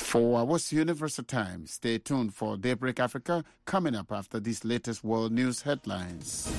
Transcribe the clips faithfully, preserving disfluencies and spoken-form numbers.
four hours Universal Time. Stay tuned for Daybreak Africa coming up after these latest world news headlines.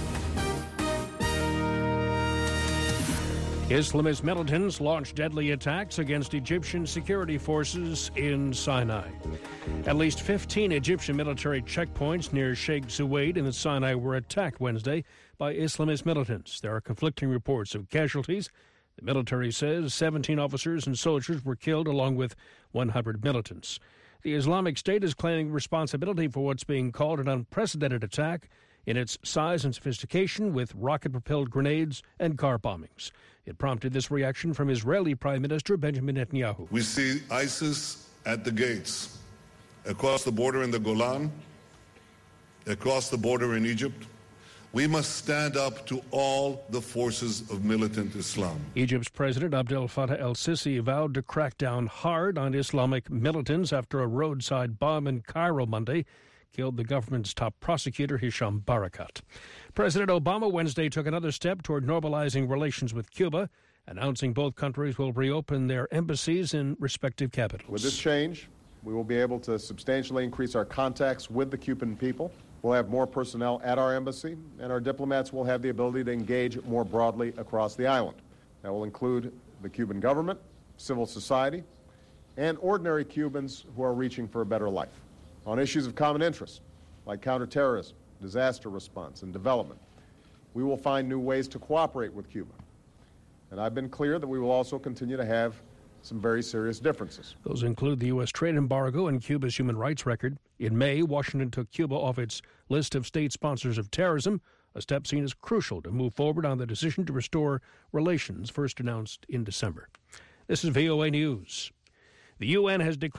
Islamist militants launched deadly attacks against Egyptian security forces in Sinai. At least fifteen Egyptian military checkpoints near Sheikh Zayed in the Sinai were attacked Wednesday by Islamist militants. There are conflicting reports of casualties. The military says seventeen officers and soldiers were killed along with one hundred militants. The Islamic State is claiming responsibility for what's being called an unprecedented attack in its size and sophistication with rocket-propelled grenades and car bombings. It prompted this reaction from Israeli Prime Minister Benjamin Netanyahu. We see ISIS at the gates, across the border in the Golan, across the border in Egypt. We must stand up to all the forces of militant Islam. Egypt's President Abdel Fattah el-Sisi vowed to crack down hard on Islamic militants after a roadside bomb in Cairo Monday killed the government's top prosecutor, Hisham Barakat. President Obama Wednesday took another step toward normalizing relations with Cuba, announcing both countries will reopen their embassies in respective capitals. With this change, we will be able to substantially increase our contacts with the Cuban people. We'll have more personnel at our embassy, and our diplomats will have the ability to engage more broadly across the island. That will include the Cuban government, civil society, and ordinary Cubans who are reaching for a better life. On issues of common interest, like counterterrorism, disaster response, and development, we will find new ways to cooperate with Cuba. And I've been clear that we will also continue to have some very serious differences. Those include the U S trade embargo and Cuba's human rights record. In May, Washington took Cuba off its list of state sponsors of terrorism, a step seen as crucial to move forward on the decision to restore relations first announced in December. This is V O A News. The U N has declared